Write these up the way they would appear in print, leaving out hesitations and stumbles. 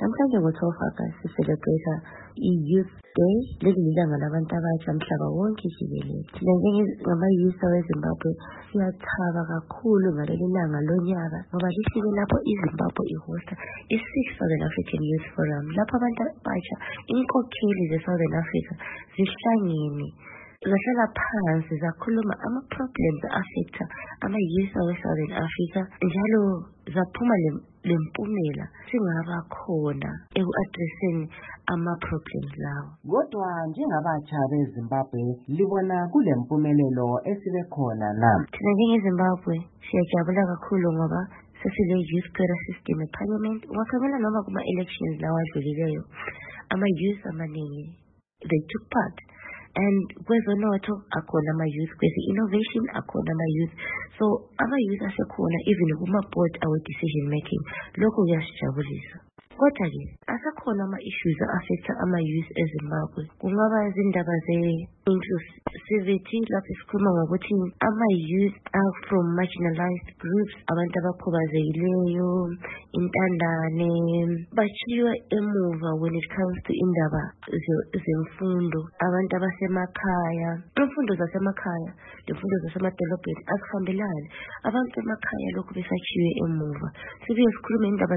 Namhlanje ngo-12 August sicelebrate i-Youth Day, leli lilanga labantu abasha mhlaba wonke jikelele. Thina njengama-youth aweZimbabwe siyathaba kakhulu ngaleli langa lonyaka ngoba lifike lapho iZimbabwe ihosta i-6th Southern African Youth Forum, lapho abantu abasha, inkokheli ze-Southern Africa zihlangene zahlala phansi zakhuluma ama-problems affecta ama-youth awe-Southern Africa, njalo zaphuma lempumela singaba khona eku-addressing ama-problems lawo. Kodwa njengabatsha beZimbabwe libona kulempumelelo esibe khona na? Thina njengeZimbabwe siyajabula kakhulu ngoba sesile-youth quota system eParliament. Ungakhangela noma kuma-elections lawa adlulileyo, ama-youth amaningi they took part. And kwezonotho akhona ama-youth, kweze-innovation akhona ama-youth. So ama-youth asekhona even kuma-board awe-decision making. Lokho kuyasijabulisa. Kodwa-ke asakhona ama-issues a-affecta ama-youth eZimbabwe. Kungaba izindaba ze-inclusivity, lapho sikhuluma ngokuthi ama-youth are from marginalized groups, abantu abakhubazekileyo, intandane, bashiywe emuva when it comes to indaba zemfundo. Abantu abasemakhaya, imfundo zasemakhaya nemfundo zasemadolobheni azihambelani. Abantu emakhaya lokhu besashiywe emuva. Sibuye sikhulume indaba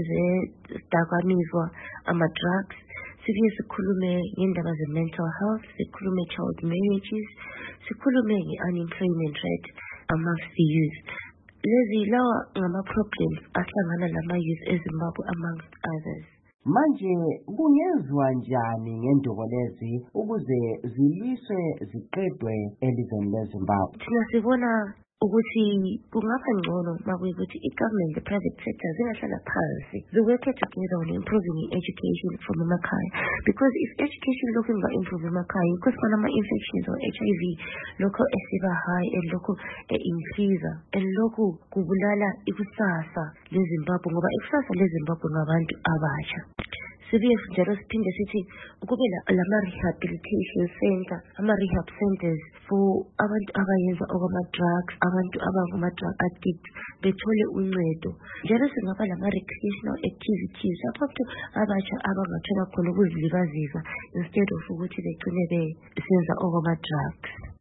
dakamizwa ama-drugs, sibuye sikhulume ngendaba ze-mental health, sikhulume child marriages, sikhulume nge-unemployment rate amongst the youth. Lezi lawa ngama-problems ahlangana lama-youth eZimbabwe amongst others. Manje kungenziwa njani ngendubo lezi ukuze ziliswe ziqedwe elizweni leZimbabwe? Thina sibona ukuthi kungaba ngcono makuyikuthi i-government, the private sector zingahlala phansi ziwork together on improving education from emakhaya, because if education lokhu inga-improve emakhaya because khona ama-infections or HIV lokho esiba high and lokho increase, and lokhu kubulala ikusasa leZimbabwe ngoba ikusasa leZimbabwe ngabantu abasha. Sibuye njalo siphinde sithi kube lama-rehabilitation center, ama-rehab centers for abantu abayenza okwama-drugs, abantu abangama-drug addicts bethole uncedo. Njalo singaba lama-recreational activities lapho abantu abasha abangathola khona ukuzilibazisa instead of ukuthi begcine besenza okwama-drugs.